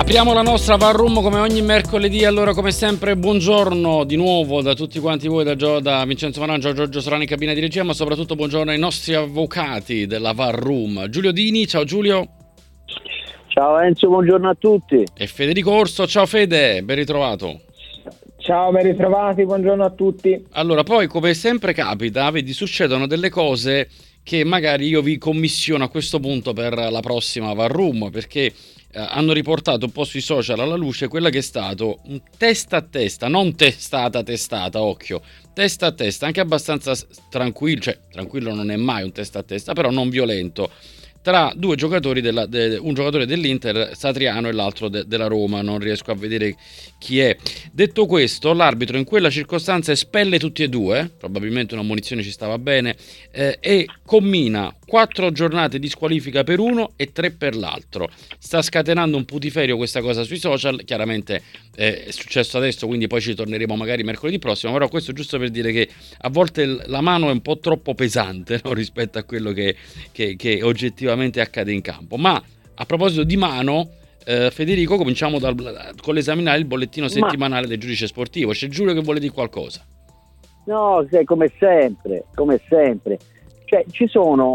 Apriamo la nostra War Room come ogni mercoledì. Allora, come sempre, buongiorno di nuovo da tutti quanti voi, da Vincenzo Marangia, Giorgio Sorani in cabina di regia, ma soprattutto buongiorno ai nostri avvocati della War Room. Giulio Dini, ciao Giulio. Ciao Enzo, buongiorno a tutti. E Federico Orso, ciao Fede, ben ritrovato. Ciao, ben ritrovati, buongiorno a tutti. Allora, poi come sempre capita, vedi, succedono delle cose che magari io vi commissiono a questo punto per la prossima War Room, perché hanno riportato un po' sui social alla luce quella che è stato un testa a testa, non testata, occhio, testa a testa, anche abbastanza tranquillo, cioè tranquillo non è mai un testa a testa, però non violento, tra due giocatori, un giocatore dell'Inter, Satriano, e l'altro della Roma, non riesco a vedere chi è. Detto questo, l'arbitro in quella circostanza espelle tutti e due, probabilmente una munizione ci stava bene, e commina 4 giornate di squalifica per uno e 3 per l'altro. Sta scatenando un putiferio questa cosa sui social, chiaramente è successo adesso, quindi poi ci torneremo magari mercoledì prossimo, però questo giusto per dire che a volte la mano è un po' troppo pesante, no? Rispetto a quello che oggettivamente accade in campo. Ma a proposito di mano, Federico, cominciamo con l'esaminare il bollettino settimanale del giudice sportivo. C'è Giulio che vuole dire qualcosa? No, come sempre, cioè ci sono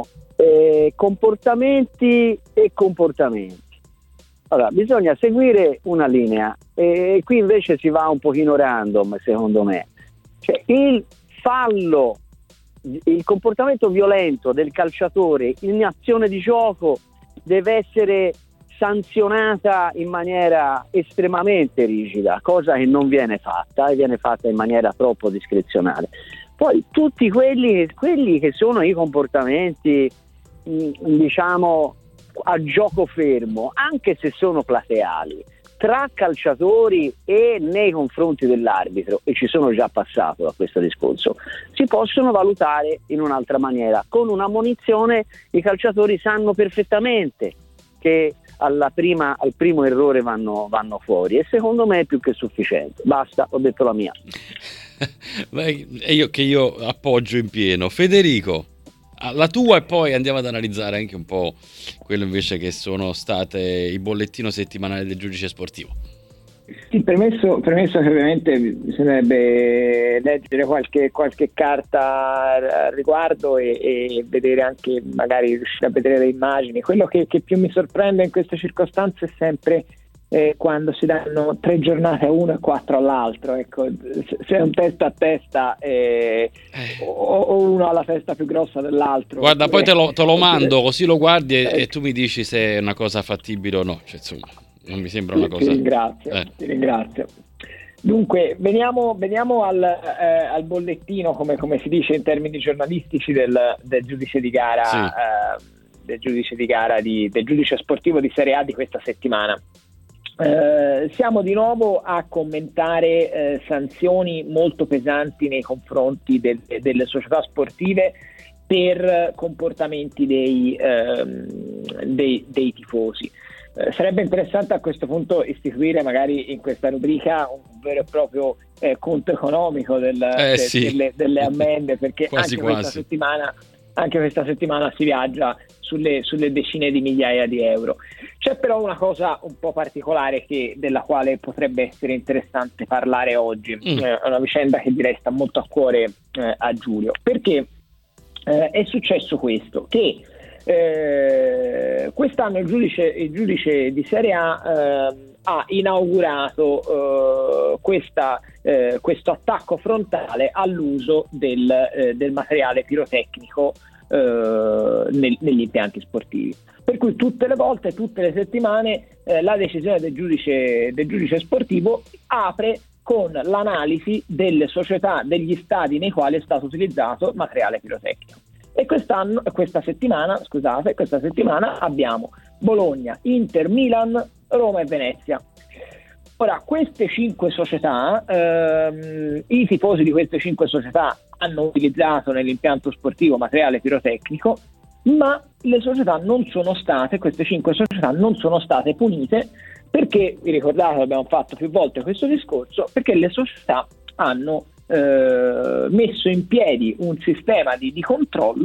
comportamenti e comportamenti. Allora, bisogna seguire una linea e qui invece si va un pochino random, secondo me. Cioè, il fallo, il comportamento violento del calciatore in azione di gioco deve essere sanzionata in maniera estremamente rigida, cosa che non viene fatta e viene fatta in maniera troppo discrezionale. Poi tutti quelli che sono i comportamenti, diciamo, a gioco fermo, anche se sono plateali, tra calciatori e nei confronti dell'arbitro, e ci sono già passato da questo discorso, si possono valutare in un'altra maniera. Con una ammonizione i calciatori sanno perfettamente che al primo errore vanno fuori, e secondo me è più che sufficiente. Basta, ho detto la mia. E io appoggio in pieno. Federico, la tua, e poi andiamo ad analizzare anche un po' quello invece che sono state il bollettino settimanale del giudice sportivo. Sì, premesso che ovviamente bisognerebbe leggere qualche carta al riguardo e vedere anche, magari riuscire a vedere le immagini. Quello che più mi sorprende in queste circostanze è sempre quando si danno 3 giornate a uno e 4 all'altro. Ecco, se è un testa a testa o uno ha la testa più grossa dell'altro. Guarda, poi te lo mando, così lo guardi e tu mi dici se è una cosa fattibile o no. Cioè, insomma, non mi sembra una cosa. Ti ringrazio. Dunque, veniamo al bollettino, come si dice in termini giornalistici, del giudice di gara, sì. Del giudice sportivo di Serie A di questa settimana. Siamo di nuovo a commentare sanzioni molto pesanti nei confronti delle società sportive per comportamenti dei tifosi. Sarebbe interessante a questo punto istituire magari in questa rubrica un vero e proprio conto economico delle ammende, perché anche questa settimana si viaggia sulle decine di migliaia di euro. C'è però una cosa un po' particolare della quale potrebbe essere interessante parlare oggi. È una vicenda che direi sta molto a cuore a Giulio, perché è successo questo, che quest'anno il giudice di Serie A ha inaugurato questo attacco frontale all'uso del materiale pirotecnico negli impianti sportivi, per cui tutte le settimane la decisione del giudice sportivo apre con l'analisi delle società, degli stadi nei quali è stato utilizzato materiale pirotecnico. E questa settimana abbiamo Bologna, Inter, Milan, Roma e Venezia. Ora, queste 5 società, i tifosi di queste 5 società hanno utilizzato nell'impianto sportivo materiale pirotecnico, ma queste 5 società non sono state punite, perché, vi ricordate, abbiamo fatto più volte questo discorso, perché le società hanno messo in piedi un sistema di controllo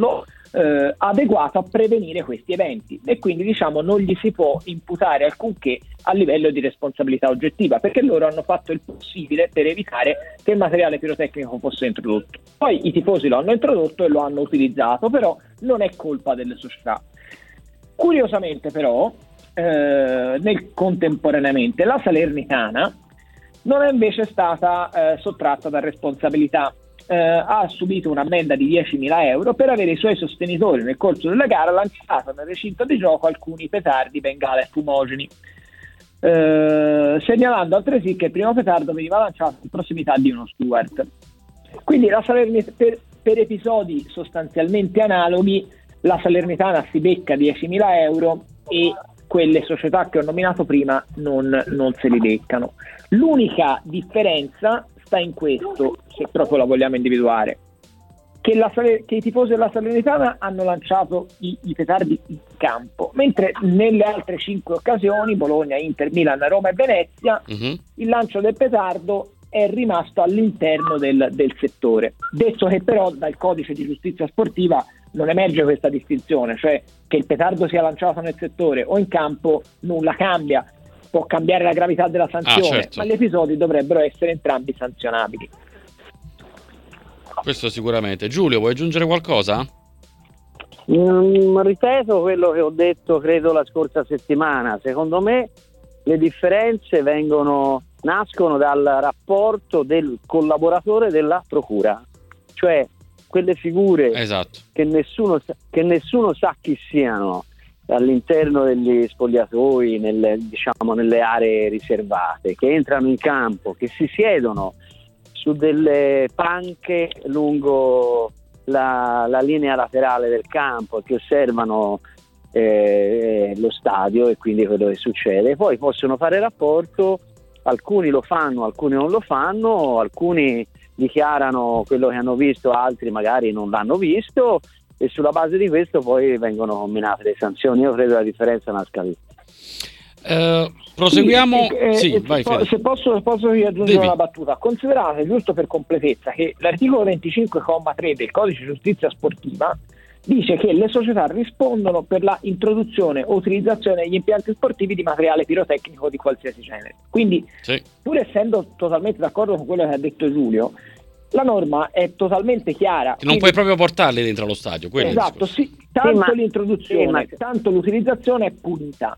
adeguato a prevenire questi eventi, e quindi diciamo non gli si può imputare alcunché a livello di responsabilità oggettiva, perché loro hanno fatto il possibile per evitare che il materiale pirotecnico fosse introdotto. Poi i tifosi lo hanno introdotto e lo hanno utilizzato, però non è colpa delle società. Curiosamente però contemporaneamente la Salernitana non è invece stata sottratta da responsabilità. Ha subito un'ammenda di 10.000 euro per avere i suoi sostenitori nel corso della gara lanciato nel recinto di gioco alcuni petardi, bengala e fumogeni, segnalando altresì che il primo petardo veniva lanciato in prossimità di uno steward. Quindi la per episodi sostanzialmente analoghi la Salernitana si becca 10.000 euro e quelle società che ho nominato prima non se li beccano. L'unica differenza sta in questo, se proprio la vogliamo individuare, che i tifosi della Salernitana hanno lanciato i petardi in campo, mentre nelle altre 5 occasioni, Bologna, Inter, Milan, Roma e Venezia, il lancio del petardo è rimasto all'interno del settore. Detto che però dal codice di giustizia sportiva non emerge questa distinzione, cioè che il petardo sia lanciato nel settore o in campo nulla cambia, può cambiare la gravità della sanzione, certo. ma gli episodi dovrebbero essere entrambi sanzionabili. Questo sicuramente. Giulio, vuoi aggiungere qualcosa? Ripeto quello che ho detto credo la scorsa settimana. Secondo me le differenze nascono dal rapporto del collaboratore della procura, cioè quelle figure Esatto. che nessuno sa chi siano all'interno degli spogliatoi, nelle aree riservate, che entrano in campo, che si siedono su delle panche lungo la linea laterale del campo e che osservano lo stadio e quindi quello che succede. Poi possono fare rapporto, alcuni lo fanno, alcuni non lo fanno, alcuni dichiarano quello che hanno visto, altri magari non l'hanno visto, e sulla base di questo poi vengono combinate le sanzioni. Io credo la differenza nasca lì. Proseguiamo. Vai, Fede. Se posso aggiungere una battuta. Considerate, giusto per completezza, che l'articolo 25,3 del codice di giustizia sportiva dice che le società rispondono per la introduzione o utilizzazione negli impianti sportivi di materiale pirotecnico di qualsiasi genere. Quindi, pur essendo totalmente d'accordo con quello che ha detto Giulio, la norma è totalmente chiara. Che non puoi proprio portarli dentro allo stadio. Esatto, tanto l'introduzione, tanto l'utilizzazione è punita.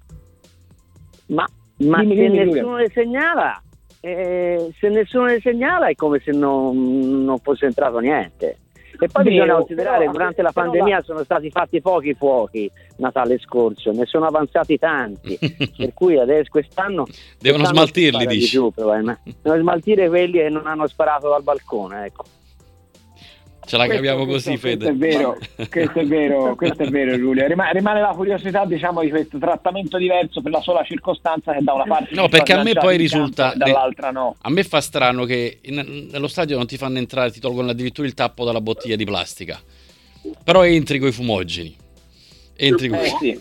Ma nessuno le segnala, se nessuno le segnala è come se non fosse entrato niente. E poi bisogna considerare che durante la pandemia sono stati fatti pochi fuochi Natale scorso, ne sono avanzati tanti, per cui adesso quest'anno devono smaltirli, dici? Devono smaltire quelli che non hanno sparato dal balcone, ecco. Ce la capiamo così, Fede. Questo è vero, Giulio. Rimane la curiosità, diciamo, di questo trattamento diverso per la sola circostanza che da una parte perché a me poi risulta dall'altra no. A me fa strano che nello stadio non ti fanno entrare, ti tolgono addirittura il tappo dalla bottiglia di plastica, però entri coi fumogeni, sì.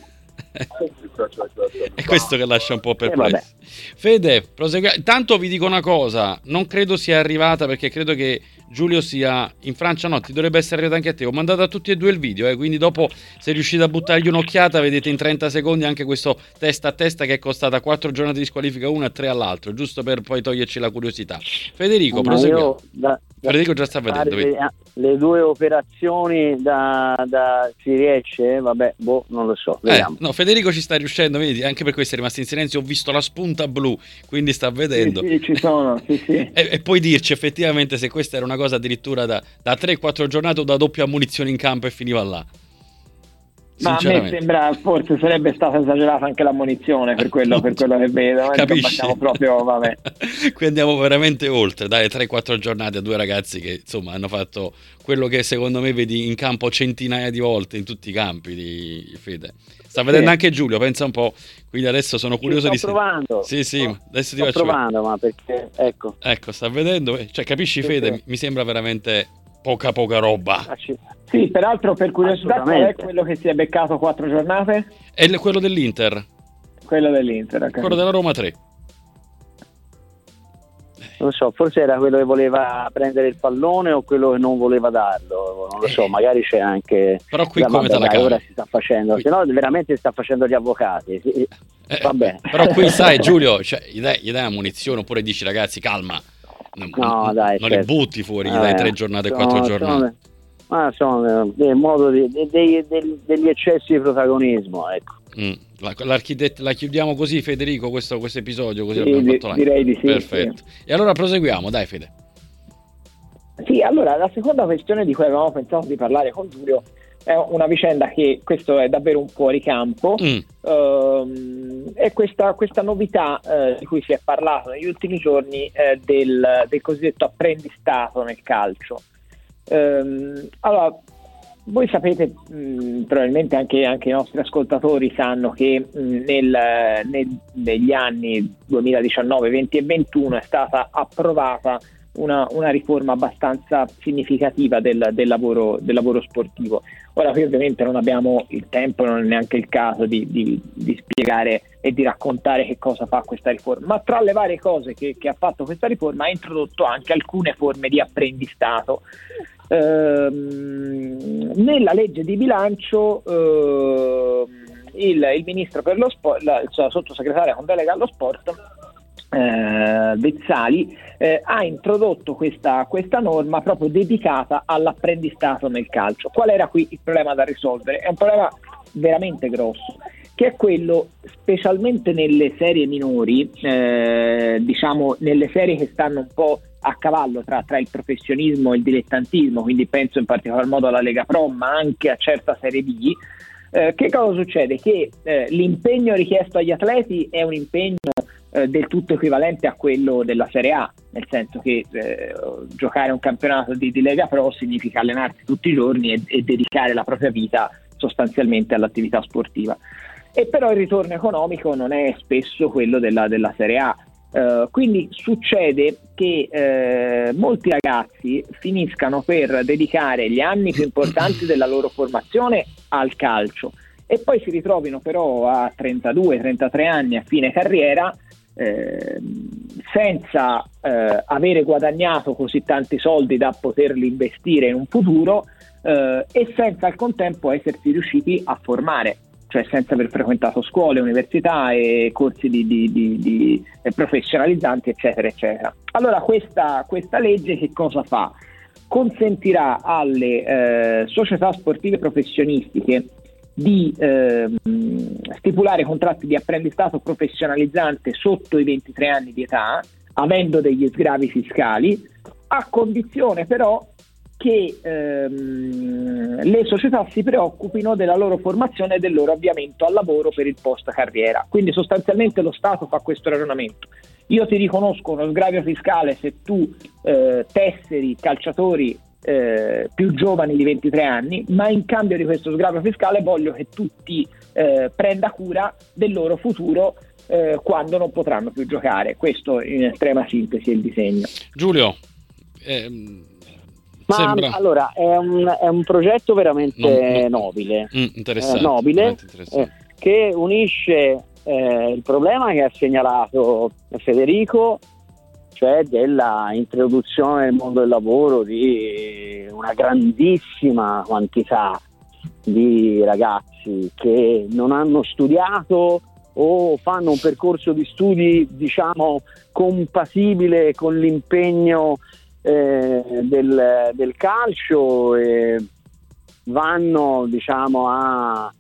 È questo che lascia un po' perplesso. Fede, intanto vi dico una cosa, non credo sia arrivata, perché credo che Giulio sia in Francia. No, ti dovrebbe essere arrivato anche a te. Ho mandato a tutti e due il video, quindi dopo, se riuscite a buttargli un'occhiata, vedete in 30 secondi anche questo testa a testa che è costata 4 giornate di squalifica una e 3 all'altro, giusto per poi toglierci la curiosità. Federico, proseguiamo. Federico già sta vedendo. Le due operazioni si riesce? Vabbè, non lo so, vediamo. No, Federico ci sta riuscendo, vedi, anche per questo è rimasto in silenzio. Ho visto la spunta blu, quindi sta vedendo. Sì, ci sono, sì. E poi dirci effettivamente se questa era una cosa addirittura da 3-4 giornate o da doppia ammunizione in campo e finiva là. Ma a me sembra, forse sarebbe stata esagerata anche l'ammonizione per quello che vedo. Capisci? Proprio, vabbè. Qui andiamo veramente oltre, dai, 3-4 giornate a due ragazzi che insomma hanno fatto quello che secondo me vedi in campo centinaia di volte in tutti i campi di Fede. Sta vedendo anche Giulio, pensa un po', quindi adesso sono curioso di provando. Sì, adesso ti faccio provando, ma perché ecco, sta vedendo, cioè capisci Fede, mi sembra veramente poca roba. Sì, peraltro per curiosità qual è quello che si è beccato 4 giornate? È quello dell'Inter. Quello dell'Inter, okay. Quello della Roma 3. Non lo so, forse era quello che voleva prendere il pallone o quello che non voleva darlo, non lo so, magari c'è anche. Però qui come te la cavi? Ora si sta facendo, se no veramente si sta facendo gli avvocati. Vabbè. Però qui sai Giulio, cioè, gli dai una munizione oppure dici ragazzi calma, No, dai, non certo. li butti fuori, gli dai 3 giornate e 4 giornate. Sono del modo degli eccessi di protagonismo, ecco. La chiudiamo così, Federico, questo episodio, così Sì, abbiamo fatto direi di sì. Perfetto. Sì. E allora proseguiamo, dai Fede. Sì, allora la seconda questione di cui avevamo pensato di parlare con Giulio è una vicenda che questo è davvero un fuoricampo, è questa novità di cui si è parlato negli ultimi giorni del cosiddetto apprendistato nel calcio. Allora, voi sapete, probabilmente anche i nostri ascoltatori sanno che negli anni 2019, 20 e 21 è stata approvata una riforma abbastanza significativa del lavoro sportivo. Ora qui ovviamente non abbiamo il tempo, non è neanche il caso di spiegare e di raccontare che cosa fa questa riforma, ma tra le varie cose che ha fatto questa riforma ha introdotto anche alcune forme di apprendistato. Nella legge di bilancio il ministro per lo sport, la sottosegretaria con delega allo sport Vezzali ha introdotto questa norma proprio dedicata all'apprendistato nel calcio. Qual era qui il problema da risolvere? È un problema veramente grosso, che è quello, specialmente nelle serie minori, diciamo nelle serie che stanno un po' a cavallo tra il professionismo e il dilettantismo, quindi penso in particolar modo alla Lega Pro, ma anche a certa Serie B. Che cosa succede? Che l'impegno richiesto agli atleti è un impegno del tutto equivalente a quello della Serie A, nel senso che giocare un campionato di Lega Pro significa allenarsi tutti i giorni e dedicare la propria vita sostanzialmente all'attività sportiva. E però il ritorno economico non è spesso quello della Serie A. Quindi succede che molti ragazzi finiscano per dedicare gli anni più importanti della loro formazione al calcio e poi si ritrovino però a 32-33 anni a fine carriera senza avere guadagnato così tanti soldi da poterli investire in un futuro e senza al contempo essersi riusciti a formare, cioè senza aver frequentato scuole, università e corsi di professionalizzanti, eccetera, eccetera. Allora questa legge che cosa fa? Consentirà alle società sportive professionistiche di stipulare contratti di apprendistato professionalizzante sotto i 23 anni di età, avendo degli sgravi fiscali, a condizione però che le società si preoccupino della loro formazione e del loro avviamento al lavoro per il post carriera. Quindi sostanzialmente lo Stato fa questo ragionamento: io ti riconosco uno sgravio fiscale se tu tesseri calciatori più giovani di 23 anni, ma in cambio di questo sgravio fiscale voglio che tu ti prenda cura del loro futuro quando non potranno più giocare. Questo in estrema sintesi è il disegno. Giulio, ma allora è un progetto veramente nobile, interessante, che unisce il problema che ha segnalato Federico, cioè della introduzione nel mondo del lavoro di una grandissima quantità di ragazzi che non hanno studiato o fanno un percorso di studi, diciamo, compatibile con l'impegno del calcio e vanno, diciamo, a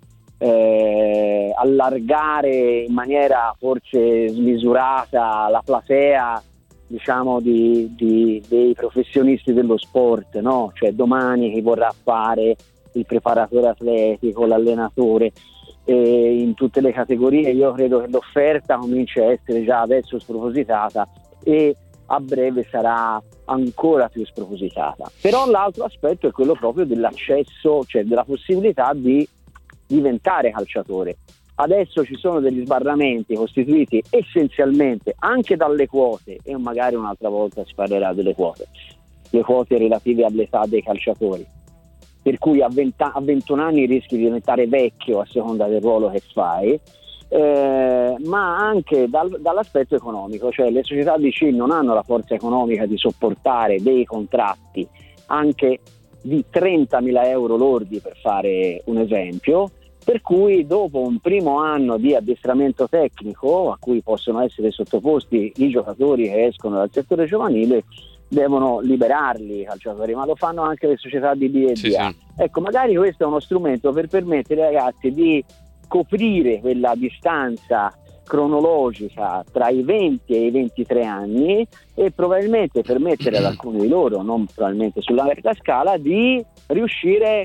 allargare in maniera forse smisurata la platea, diciamo, dei professionisti dello sport, no? Cioè domani chi vorrà fare il preparatore atletico, l'allenatore, in tutte le categorie. Io credo che l'offerta cominci a essere già adesso spropositata e a breve sarà ancora più spropositata. Però l'altro aspetto è quello proprio dell'accesso, cioè della possibilità di diventare calciatore. Adesso ci sono degli sbarramenti costituiti essenzialmente anche dalle quote, e magari un'altra volta si parlerà delle quote, le quote relative all'età dei calciatori, per cui a 21 anni rischi di diventare vecchio a seconda del ruolo che fai, ma anche dall'aspetto economico, cioè le società DC non hanno la forza economica di sopportare dei contratti anche di 30.000 euro lordi, per fare un esempio, per cui dopo un primo anno di addestramento tecnico a cui possono essere sottoposti i giocatori che escono dal settore giovanile, devono liberarli i calciatori, ma lo fanno anche le società di B e Sì, di A. sì. Ecco, magari questo è uno strumento per permettere ai ragazzi di coprire quella distanza cronologica tra i 20 e i 23 anni e probabilmente permettere ad alcuni di loro, non probabilmente sulla larga scala, di riuscire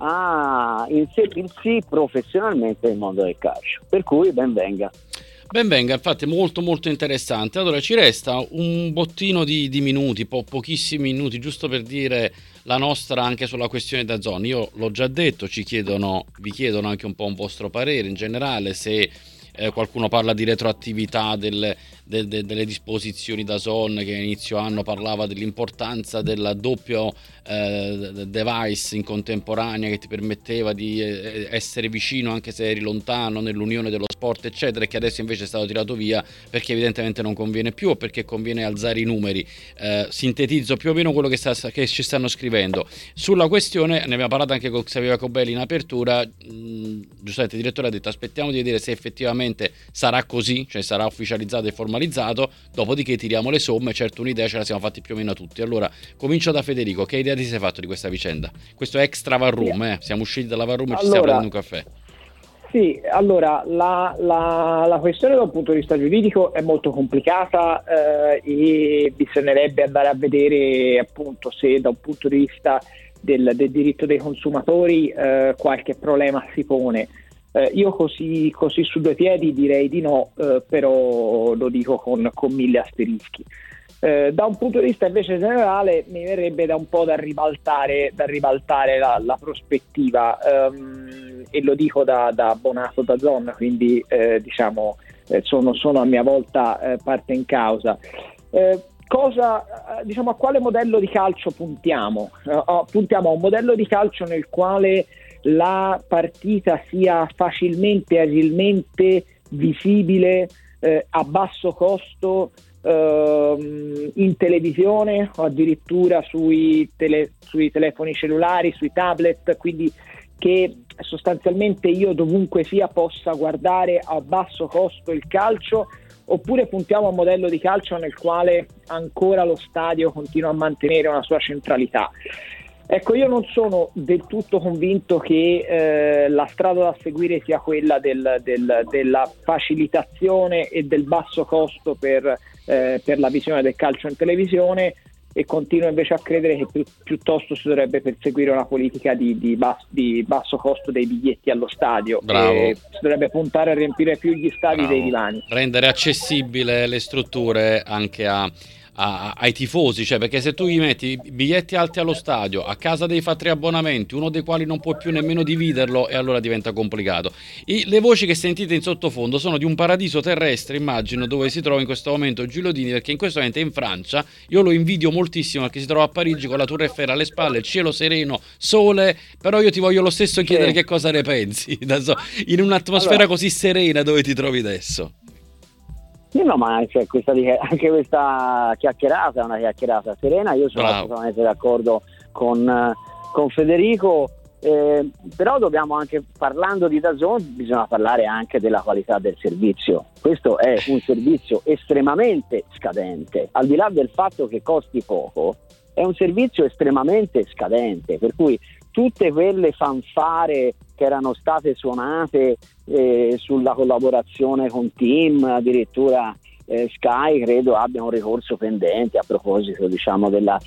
a inserirsi professionalmente nel mondo del calcio. Per cui ben venga. Ben venga, infatti molto molto interessante. Allora ci resta un bottino di minuti, pochissimi minuti, giusto per dire la nostra anche sulla questione DAZN. Io l'ho già detto, vi chiedono anche un po' un vostro parere in generale, se qualcuno parla di retroattività delle disposizioni DAZN, che a inizio anno parlava dell'importanza del doppio device in contemporanea che ti permetteva di essere vicino anche se eri lontano nell'unione dello sport eccetera, e che adesso invece è stato tirato via perché evidentemente non conviene più o perché conviene alzare i numeri. Sintetizzo più o meno quello che ci stanno scrivendo sulla questione. Ne abbiamo parlato anche con Xavier Jacobelli in apertura. Giustamente il direttore ha detto aspettiamo di vedere se effettivamente sarà così, cioè sarà ufficializzato e formalizzato, dopodiché tiriamo le somme. Certo, un'idea ce la siamo fatti più o meno tutti. Allora comincio da Federico, che idea ti sei fatto di questa vicenda? Questo è extra Var Room, siamo usciti dalla Var Room e ci stiamo prendendo un caffè. Sì, allora la questione da un punto di vista giuridico è molto complicata e bisognerebbe andare a vedere appunto se da un punto di vista del diritto dei consumatori qualche problema si pone. Io così su due piedi direi di no, però lo dico con 1000 asterischi. Da un punto di vista invece generale mi verrebbe da un po' da ribaltare la prospettiva, e lo dico da abbonato DAZN, quindi sono a mia volta parte in causa. A quale modello di calcio puntiamo? Puntiamo a un modello di calcio nel quale la partita sia facilmente, agilmente visibile a basso costo in televisione o addirittura sui telefoni cellulari, sui tablet, quindi che sostanzialmente io dovunque sia possa guardare a basso costo il calcio, oppure puntiamo a un modello di calcio nel quale ancora lo stadio continua a mantenere una sua centralità. Ecco, io non sono del tutto convinto che la strada da seguire sia quella della facilitazione e del basso costo per la visione del calcio in televisione, e continuo invece a credere che piuttosto si dovrebbe perseguire una politica di basso costo dei biglietti allo stadio. Bravo. Si dovrebbe puntare a riempire più gli stadi. Bravo. Dei divani. Rendere accessibile le strutture anche ai tifosi, cioè, perché se tu gli metti biglietti alti allo stadio, a casa devi fare 3 abbonamenti, uno dei quali non puoi più nemmeno dividerlo, e allora diventa complicato. Le voci che sentite in sottofondo sono di un paradiso terrestre, immagino, dove si trova in questo momento Giulio Dini, perché in questo momento è in Francia. Io lo invidio moltissimo perché si trova a Parigi con la Tour Eiffel alle spalle, il cielo sereno, sole, però io ti voglio lo stesso chiedere che cosa ne pensi in un'atmosfera così serena dove ti trovi adesso. No, ma anche questa chiacchierata è una chiacchierata serena. Io sono assolutamente d'accordo con Federico, però dobbiamo anche, parlando di DAZN, bisogna parlare anche della qualità del servizio. Questo è un servizio estremamente scadente, al di là del fatto che costi poco, è un servizio estremamente scadente, per cui tutte quelle fanfare che erano state suonate sulla collaborazione con TIM, addirittura Sky credo abbia un ricorso pendente a proposito, diciamo, della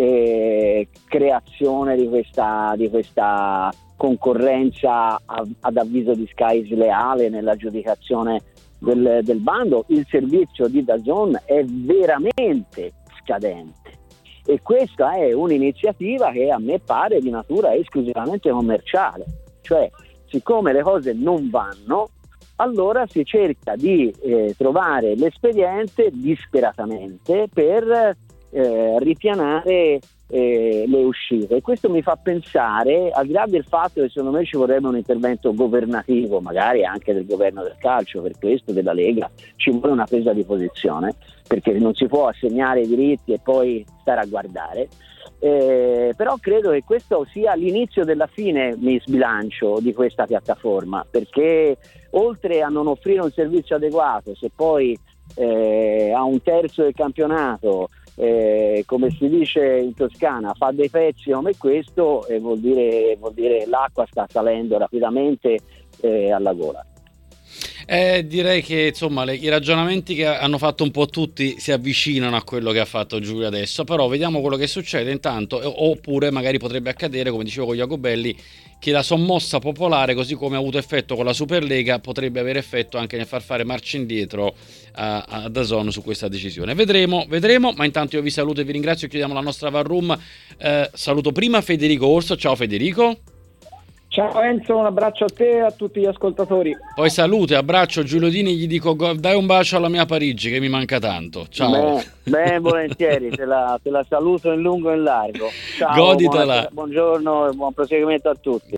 creazione di questa concorrenza ad avviso di Sky sleale nell'aggiudicazione del bando. Il servizio di DAZN è veramente scadente, e questa è un'iniziativa che a me pare di natura esclusivamente commerciale, cioè siccome le cose non vanno, allora si cerca di trovare l'espediente disperatamente per ripianare le uscite. E questo mi fa pensare, al di là del fatto che secondo me ci vorrebbe un intervento governativo, magari anche del governo del calcio, per questo della Lega, ci vuole una presa di posizione, perché non si può assegnare i diritti e poi stare a guardare. Però credo che questo sia l'inizio della fine, mi sbilancio, di questa piattaforma, perché oltre a non offrire un servizio adeguato, se poi a un terzo del campionato, come si dice in Toscana, fa dei pezzi come questo, vuol dire l'acqua sta salendo rapidamente alla gola. Direi che insomma i ragionamenti che hanno fatto un po' tutti si avvicinano a quello che ha fatto Giulio adesso, però vediamo quello che succede intanto, oppure magari potrebbe accadere, come dicevo con Jacobelli, che la sommossa popolare, così come ha avuto effetto con la Superlega, potrebbe avere effetto anche nel far fare marcia indietro a DAZN su questa decisione. Vedremo, ma intanto io vi saluto e vi ringrazio, chiudiamo la nostra War Room. Saluto prima Federico Orso. Ciao Federico. Ciao Enzo, un abbraccio a te e a tutti gli ascoltatori. Poi saluto e abbraccio Giulio Dini, gli dico dai un bacio alla mia Parigi che mi manca tanto. Ciao. Beh, volentieri, te la saluto in lungo e in largo. Ciao, Goditela. Buongiorno e buon proseguimento a tutti.